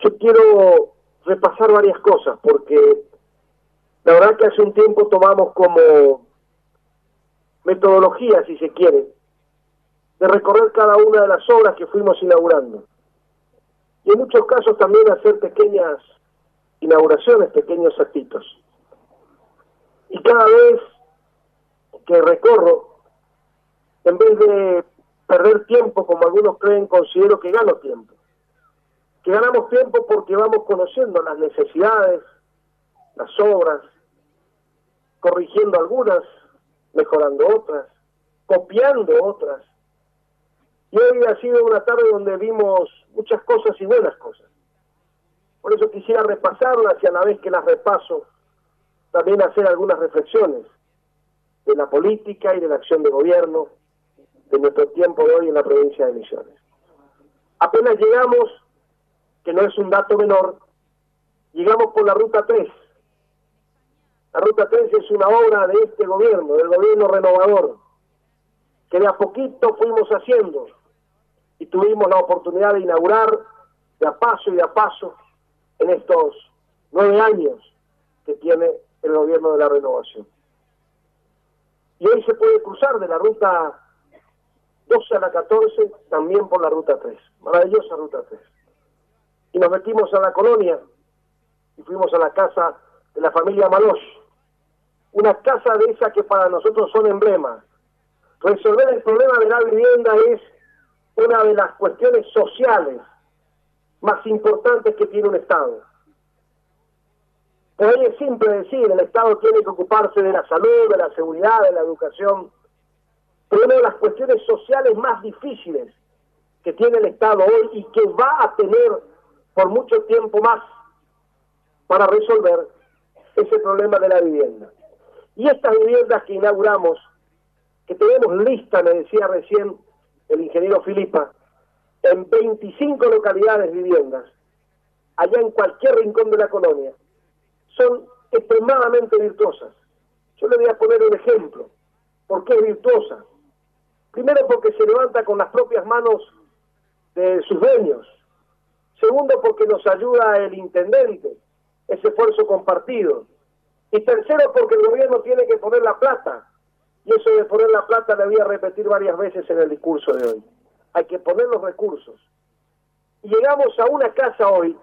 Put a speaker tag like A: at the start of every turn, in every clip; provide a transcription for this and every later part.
A: Yo quiero repasar varias cosas, porque la verdad que hace un tiempo tomamos como metodología, si se quiere, de recorrer cada una de las obras que fuimos inaugurando. Y en muchos casos también hacer pequeñas inauguraciones, pequeños actitos. Y cada vez que recorro, en vez de perder tiempo, como algunos creen, considero que gano tiempo. Que ganamos tiempo porque vamos conociendo las necesidades, las obras, corrigiendo algunas, mejorando otras, copiando otras. Y hoy ha sido una tarde donde vimos muchas cosas y buenas cosas. Por eso quisiera repasarlas y a la vez que las repaso, también hacer algunas reflexiones de la política y de la acción de gobierno de nuestro tiempo de hoy en la provincia de Misiones. Apenas llegamos, que no es un dato menor, llegamos por la Ruta 3. La Ruta 3 es una obra de este gobierno, del gobierno renovador, que de a poquito fuimos haciendo y tuvimos la oportunidad de inaugurar de a paso en estos 9 años que tiene el gobierno de la renovación. Y hoy se puede cruzar de la Ruta 12 a la 14 también por la Ruta 3, maravillosa Ruta 3. Y nos metimos a la colonia y fuimos a la casa de la familia Malos, una casa de esa que para nosotros son emblemas. Resolver el problema de la vivienda es una de las cuestiones sociales más importantes que tiene un Estado. Por ahí es simple decir, el Estado tiene que ocuparse de la salud, de la seguridad, de la educación, pero una de las cuestiones sociales más difíciles que tiene el Estado hoy y que va a tener por mucho tiempo más para resolver ese problema de la vivienda. Y estas viviendas que inauguramos, que tenemos lista, me decía recién el ingeniero Filipa, en 25 localidades viviendas, allá en cualquier rincón de la colonia, son extremadamente virtuosas. Yo le voy a poner un ejemplo. ¿Por qué es virtuosa? Primero, porque se levanta con las propias manos de sus dueños. Segundo, porque nos ayuda el intendente, ese esfuerzo compartido. Y tercero, porque el gobierno tiene que poner la plata. Y eso de poner la plata le voy a repetir varias veces en el discurso de hoy. Hay que poner los recursos. Y llegamos a una casa hoy,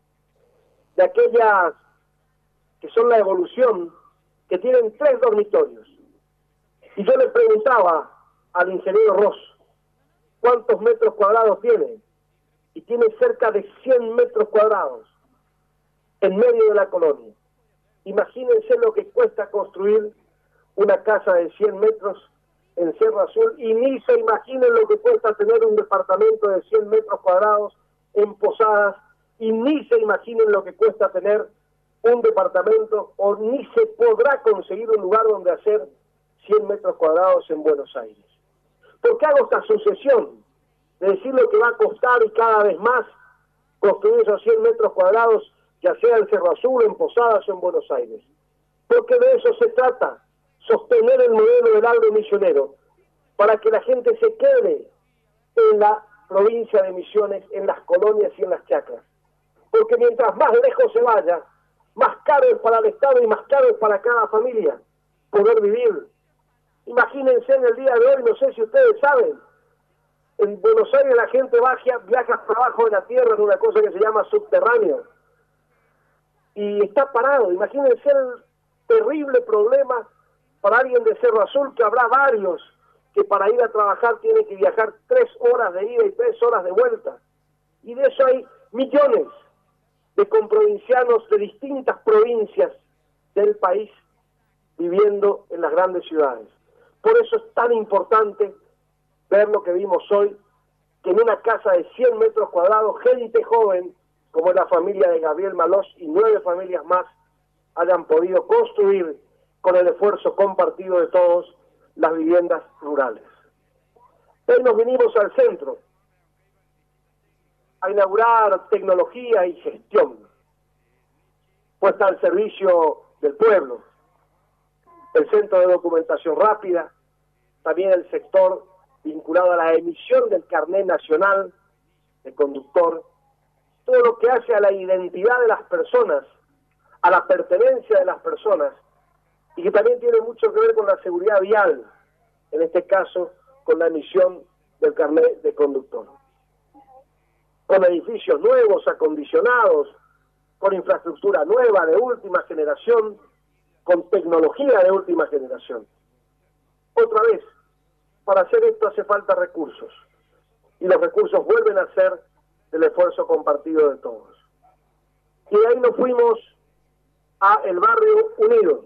A: de aquellas que son la evolución, que tienen 3 dormitorios. Y yo le preguntaba al ingeniero Ross, ¿cuántos metros cuadrados tiene? Y tiene cerca de 100 metros cuadrados en medio de la colonia. Imagínense lo que cuesta construir una casa de 100 metros en Cerro Azul y ni se imaginen lo que cuesta tener un departamento de 100 metros cuadrados en Posadas y ni se imaginen lo que cuesta tener un departamento o ni se podrá conseguir un lugar donde hacer 100 metros cuadrados en Buenos Aires. ¿Por qué hago esta sucesión? De decir lo que va a costar y cada vez más construir esos 100 metros cuadrados, ya sea en Cerro Azul, en Posadas o en Buenos Aires. Porque de eso se trata, sostener el modelo del agro misionero, para que la gente se quede en la provincia de Misiones, en las colonias y en las chacras. Porque mientras más lejos se vaya, más caro es para el Estado y más caro es para cada familia poder vivir. Imagínense en el día de hoy, no sé si ustedes saben, en Buenos Aires la gente viaja para abajo de la tierra en una cosa que se llama subterráneo. Y está parado. Imagínense el terrible problema para alguien de Cerro Azul, que habrá varios que para ir a trabajar tiene que viajar 3 horas de ida y 3 horas de vuelta. Y de eso hay millones de comprovincianos de distintas provincias del país viviendo en las grandes ciudades. Por eso es tan importante ver lo que vimos hoy, que en una casa de 100 metros cuadrados, gente joven, como la familia de Gabriel Malós y 9 familias más, hayan podido construir con el esfuerzo compartido de todos las viviendas rurales. Hoy nos vinimos al centro a inaugurar tecnología y gestión puesta al servicio del pueblo, el centro de documentación rápida, también el sector vinculado a la emisión del carnet nacional de conductor, todo lo que hace a la identidad de las personas, a la pertenencia de las personas, y que también tiene mucho que ver con la seguridad vial, en este caso con la emisión del carnet de conductor. Con edificios nuevos, acondicionados, con infraestructura nueva, de última generación, con tecnología de última generación. Otra vez, para hacer esto hace falta recursos, y los recursos vuelven a ser del esfuerzo compartido de todos. Y de ahí nos fuimos a el Barrio Unido.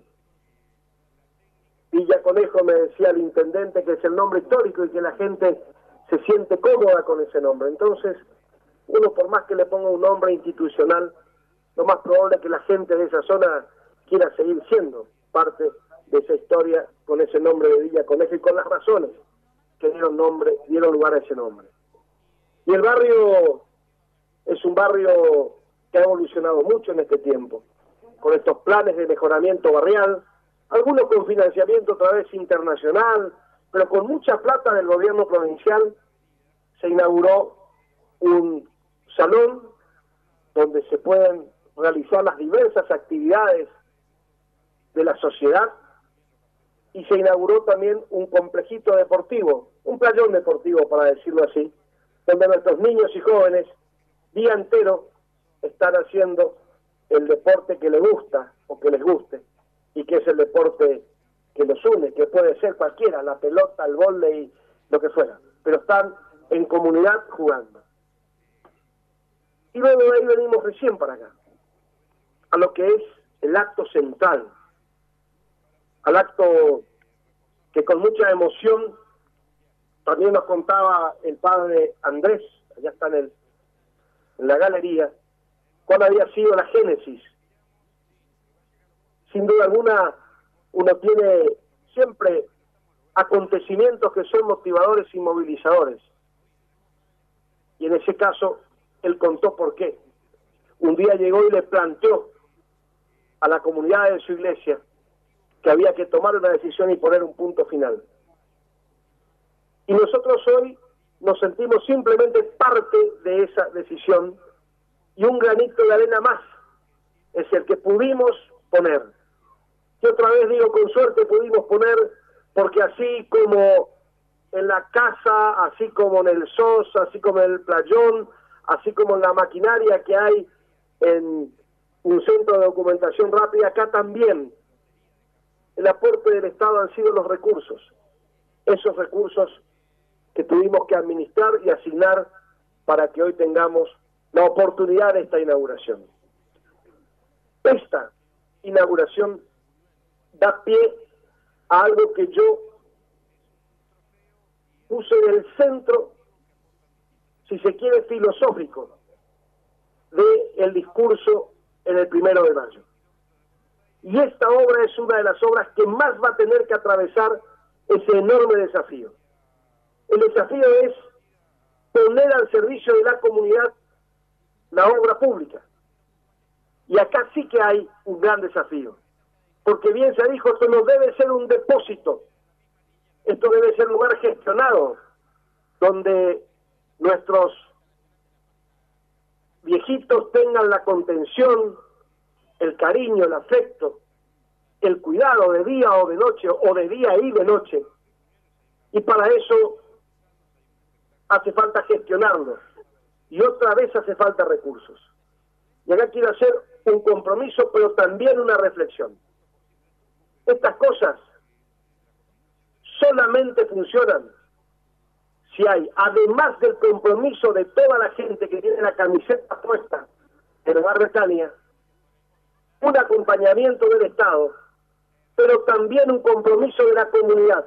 A: Villa Conejo, me decía el intendente, que es el nombre histórico y que la gente se siente cómoda con ese nombre. Entonces, uno por más que le ponga un nombre institucional, lo más probable es que la gente de esa zona quiera seguir siendo parte de esa historia con ese nombre de Villa Conejo y con las razones que dieron lugar a ese nombre. Y el barrio es un barrio que ha evolucionado mucho en este tiempo, con estos planes de mejoramiento barrial, algunos con financiamiento otra vez internacional, pero con mucha plata del gobierno provincial. Se inauguró un salón donde se pueden realizar las diversas actividades de la sociedad, y se inauguró también un complejito deportivo, un playón deportivo, para decirlo así, donde nuestros niños y jóvenes día entero están haciendo el deporte que les gusta o que les guste, y que es el deporte que los une, que puede ser cualquiera, la pelota, el vóley, lo que fuera, pero están en comunidad jugando. Y luego de ahí venimos recién para acá, a lo que es el acto central, al acto que con mucha emoción también nos contaba el padre Andrés, allá está en la galería, cuál había sido la génesis. Sin duda alguna, uno tiene siempre acontecimientos que son motivadores y movilizadores. Y en ese caso, él contó por qué. Un día llegó y le planteó a la comunidad de su iglesia que había que tomar una decisión y poner un punto final. Y nosotros hoy nos sentimos simplemente parte de esa decisión, y un granito de arena más es el que pudimos poner. Y otra vez digo, con suerte pudimos poner, porque así como en la casa, así como en el SOS, así como en el playón, así como en la maquinaria que hay en un centro de documentación rápida, acá también el aporte del Estado han sido los recursos. Esos recursos que tuvimos que administrar y asignar para que hoy tengamos la oportunidad de esta inauguración. Esta inauguración da pie a algo que yo puse en el centro, si se quiere, filosófico del discurso en el 1 de mayo. Y esta obra es una de las obras que más va a tener que atravesar ese enorme desafío. El desafío es poner al servicio de la comunidad la obra pública. Y acá sí que hay un gran desafío, porque bien se dijo, esto no debe ser un depósito, esto debe ser un lugar gestionado, donde nuestros viejitos tengan la contención, el cariño, el afecto, el cuidado de día o de noche, o de día y de noche. Y para eso hace falta gestionarlo, y otra vez hace falta recursos. Y acá quiero hacer un compromiso, pero también una reflexión. Estas cosas solamente funcionan si hay, además del compromiso de toda la gente que tiene la camiseta puesta en el barrio Betania, un acompañamiento del Estado, pero también un compromiso de la comunidad.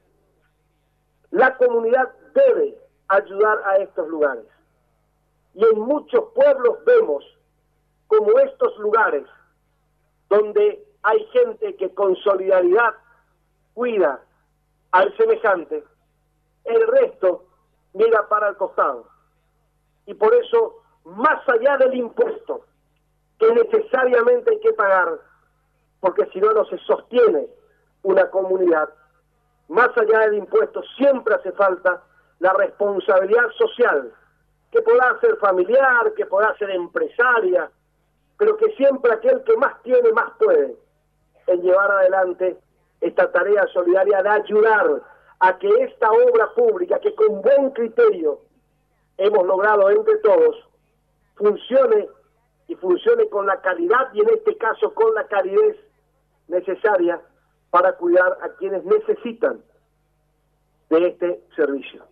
A: La comunidad debe ayudar a estos lugares. Y en muchos pueblos vemos como estos lugares donde hay gente que con solidaridad cuida al semejante, el resto mira para el costado. Y por eso, más allá del impuesto que necesariamente hay que pagar, porque si no, no se sostiene una comunidad, más allá del impuesto siempre hace falta la responsabilidad social que podrá ser familiar, que podrá ser empresaria, pero que siempre aquel que más tiene, más puede en llevar adelante esta tarea solidaria de ayudar a que esta obra pública, que con buen criterio hemos logrado entre todos, funcione y funcione con la calidad y en este caso con la calidez necesaria para cuidar a quienes necesitan de este servicio.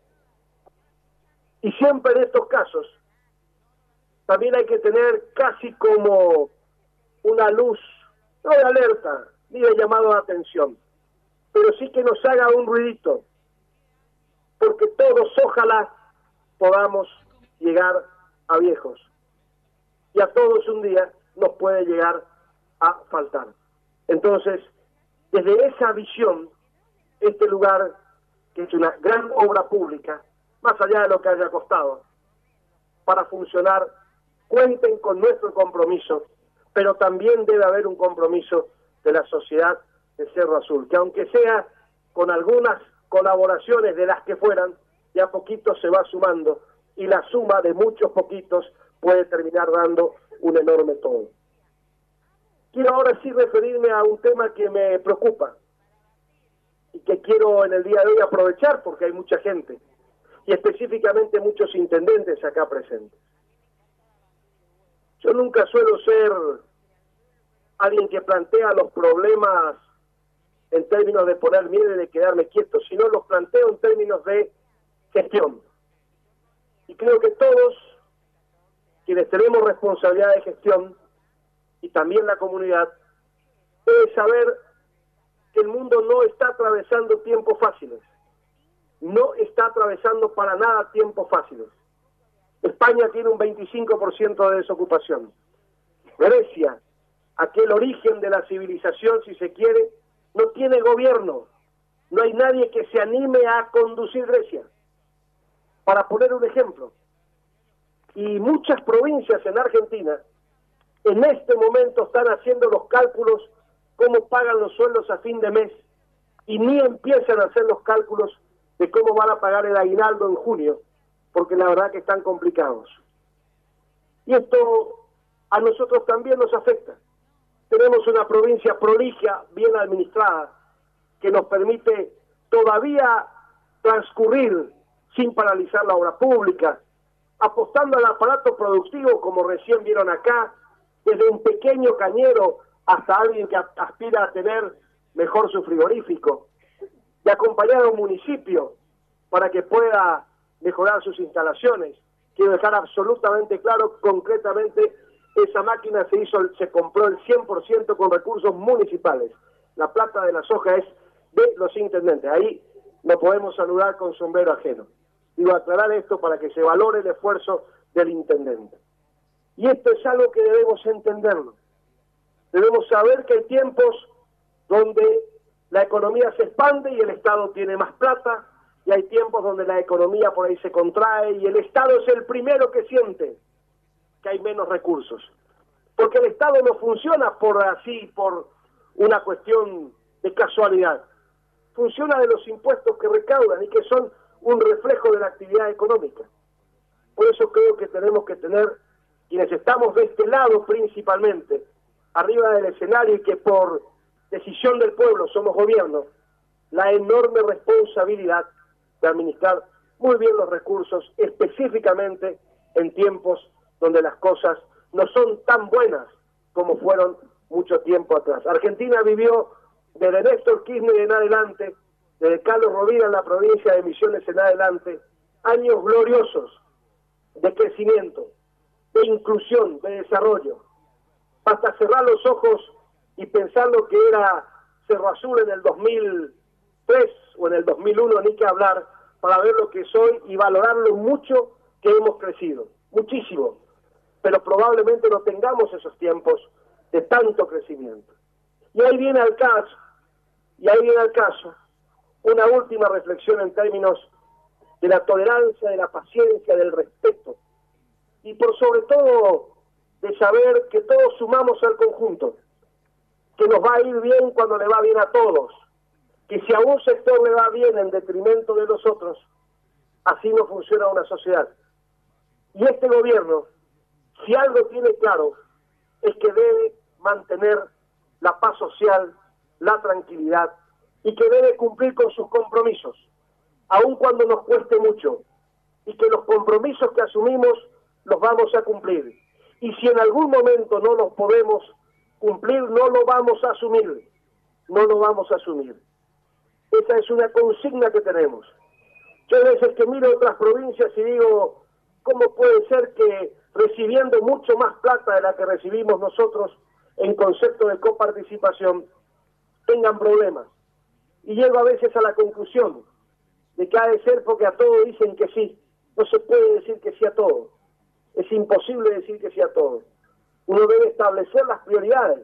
A: Y siempre en estos casos también hay que tener casi como una luz, no de alerta, ni de llamado de atención, pero sí que nos haga un ruidito, porque todos ojalá podamos llegar a viejos, y a todos un día nos puede llegar a faltar. Entonces, desde esa visión, este lugar, que es una gran obra pública, más allá de lo que haya costado, para funcionar, cuenten con nuestro compromiso, pero también debe haber un compromiso de la sociedad de Cerro Azul, que aunque sea con algunas colaboraciones de las que fueran, de a poquito se va sumando, y la suma de muchos poquitos puede terminar dando un enorme todo. Quiero ahora sí referirme a un tema que me preocupa, y que quiero en el día de hoy aprovechar porque hay mucha gente, y específicamente muchos intendentes acá presentes. Yo nunca suelo ser alguien que plantea los problemas en términos de poner miedo y de quedarme quieto, sino los planteo en términos de gestión. Y creo que todos quienes tenemos responsabilidad de gestión, y también la comunidad, debe saber que el mundo no está atravesando tiempos fáciles. No está atravesando para nada tiempos fáciles. España tiene un 25% de desocupación. Grecia, aquel origen de la civilización, si se quiere, no tiene gobierno. No hay nadie que se anime a conducir Grecia. Para poner un ejemplo. Y muchas provincias en Argentina, en este momento están haciendo los cálculos cómo pagan los sueldos a fin de mes, y ni empiezan a hacer los cálculos de cómo van a pagar el aguinaldo en junio, porque la verdad que están complicados. Y esto a nosotros también nos afecta. Tenemos una provincia prolija, bien administrada, que nos permite todavía transcurrir sin paralizar la obra pública, apostando al aparato productivo, como recién vieron acá, desde un pequeño cañero hasta alguien que aspira a tener mejor su frigorífico, de acompañar a un municipio para que pueda mejorar sus instalaciones. Quiero dejar absolutamente claro, concretamente, esa máquina se compró el 100% con recursos municipales. La plata de la soja es de los intendentes. Ahí no podemos saludar con sombrero ajeno. Digo, aclarar esto para que se valore el esfuerzo del intendente. Y esto es algo que debemos entenderlo. Debemos saber que hay tiempos donde la economía se expande y el Estado tiene más plata, y hay tiempos donde la economía por ahí se contrae y el Estado es el primero que siente que hay menos recursos. Porque el Estado no funciona por una cuestión de casualidad. Funciona de los impuestos que recaudan y que son un reflejo de la actividad económica. Por eso creo que tenemos que tener, quienes estamos de este lado principalmente, arriba del escenario y que por decisión del pueblo somos gobierno, la enorme responsabilidad de administrar muy bien los recursos, específicamente en tiempos donde las cosas no son tan buenas como fueron mucho tiempo atrás. Argentina vivió desde Néstor Kirchner en adelante, desde Carlos Rovira en la provincia de Misiones en adelante, años gloriosos de crecimiento, de inclusión, de desarrollo. Basta cerrar los ojos y pensar lo que era Cerro Azul en el 2003 o en el 2001, ni que hablar, para ver lo que es hoy y valorar lo mucho que hemos crecido, muchísimo, pero probablemente no tengamos esos tiempos de tanto crecimiento. Y ahí viene al caso, una última reflexión en términos de la tolerancia, de la paciencia, del respeto, y por sobre todo de saber que todos sumamos al conjunto, que nos va a ir bien cuando le va bien a todos, que si a un sector le va bien en detrimento de los otros, así no funciona una sociedad. Y este gobierno, si algo tiene claro, es que debe mantener la paz social, la tranquilidad, y que debe cumplir con sus compromisos, aun cuando nos cueste mucho, y que los compromisos que asumimos los vamos a cumplir. Y si en algún momento no los podemos cumplir, no lo vamos a asumir, no lo vamos a asumir. Esa es una consigna que tenemos. Yo a veces que miro otras provincias y digo, ¿cómo puede ser que recibiendo mucho más plata de la que recibimos nosotros en concepto de coparticipación tengan problemas? Y llego a veces a la conclusión de que ha de ser porque a todo dicen que sí. No se puede decir que sí a todo. Es imposible decir que sí a todo. Uno debe establecer las prioridades.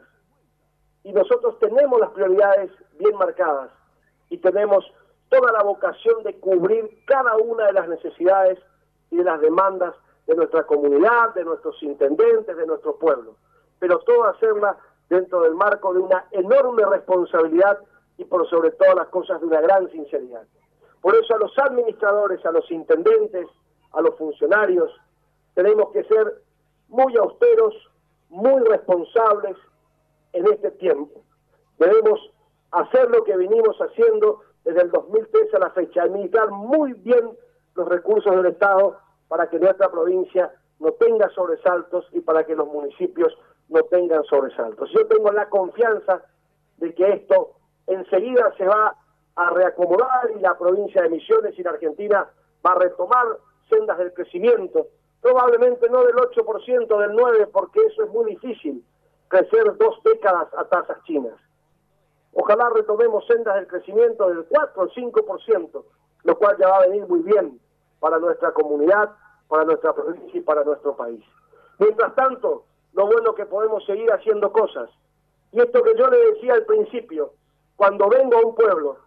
A: Y nosotros tenemos las prioridades bien marcadas. Y tenemos toda la vocación de cubrir cada una de las necesidades y de las demandas de nuestra comunidad, de nuestros intendentes, de nuestro pueblo. Pero todo hacerla dentro del marco de una enorme responsabilidad y por sobre todas las cosas de una gran sinceridad. Por eso a los administradores, a los intendentes, a los funcionarios, tenemos que ser muy austeros, muy responsables en este tiempo. Debemos hacer lo que venimos haciendo desde el 2013 a la fecha, administrar muy bien los recursos del Estado para que nuestra provincia no tenga sobresaltos y para que los municipios no tengan sobresaltos. Yo tengo la confianza de que esto enseguida se va a reacomodar y la provincia de Misiones y la Argentina va a retomar sendas del crecimiento, probablemente no del 8%, del 9%, porque eso es muy difícil, crecer 2 décadas a tasas chinas. Ojalá retomemos sendas del crecimiento del 4 o 5%, lo cual ya va a venir muy bien para nuestra comunidad, para nuestra provincia y para nuestro país. Mientras tanto, lo bueno que podemos seguir haciendo cosas. Y esto que yo le decía al principio, cuando vengo a un pueblo,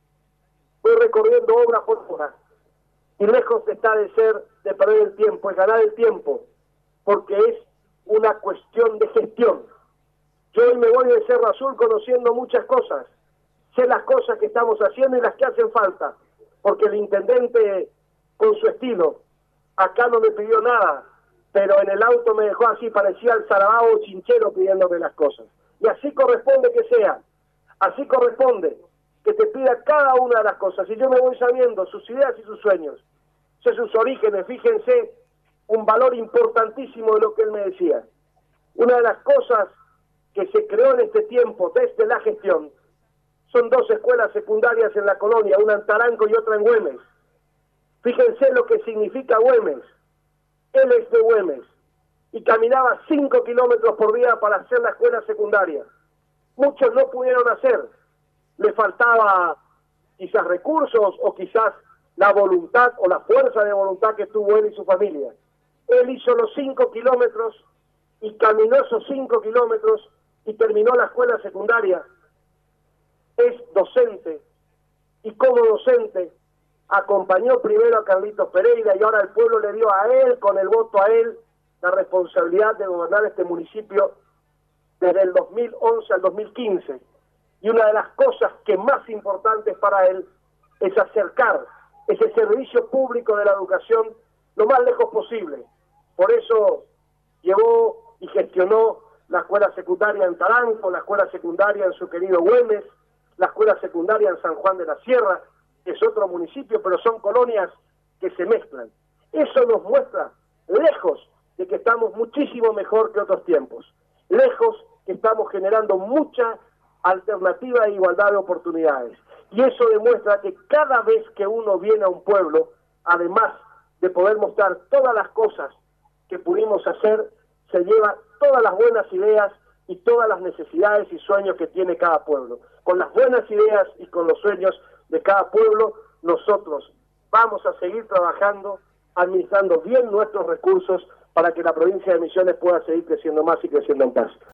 A: voy recorriendo obra por obra, y lejos está de ser de perder el tiempo, es ganar el tiempo, porque es una cuestión de gestión. Yo hoy me voy de Cerro Azul conociendo muchas cosas, sé las cosas que estamos haciendo y las que hacen falta, porque el intendente con su estilo, acá no me pidió nada, pero en el auto me dejó así, parecía el Sarabao Chinchero pidiéndome las cosas. Y así corresponde que sea, así corresponde que te pida cada una de las cosas. Y yo me voy sabiendo sus ideas y sus sueños, sé sus orígenes, fíjense un valor importantísimo de lo que él me decía. Una de las cosas que se creó en este tiempo desde la gestión son 2 escuelas secundarias en la colonia, una en Taranco y otra en Güemes. Fíjense lo que significa Güemes. Él es de Güemes y caminaba 5 kilómetros por día para hacer la escuela secundaria. Muchos no pudieron hacer, le faltaba quizás recursos o quizás la voluntad o la fuerza de voluntad que tuvo él y su familia. Él hizo los 5 kilómetros y caminó esos 5 kilómetros y terminó la escuela secundaria. Es docente y como docente acompañó primero a Carlitos Pereira y ahora el pueblo le dio a él, con el voto a él, la responsabilidad de gobernar este municipio desde el 2011 al 2015. Y una de las cosas que más importantes para él es acercar ese servicio público de la educación lo más lejos posible. Por eso llevó y gestionó la escuela secundaria en Taranco, la escuela secundaria en su querido Güemes, la escuela secundaria en San Juan de la Sierra, que es otro municipio, pero son colonias que se mezclan. Eso nos muestra, lejos de que estamos muchísimo mejor que otros tiempos, lejos que estamos generando mucha alternativa e igualdad de oportunidades. Y eso demuestra que cada vez que uno viene a un pueblo, además de poder mostrar todas las cosas que pudimos hacer, se lleva todas las buenas ideas y todas las necesidades y sueños que tiene cada pueblo. Con las buenas ideas y con los sueños de cada pueblo, nosotros vamos a seguir trabajando, administrando bien nuestros recursos para que la provincia de Misiones pueda seguir creciendo más y creciendo en paz.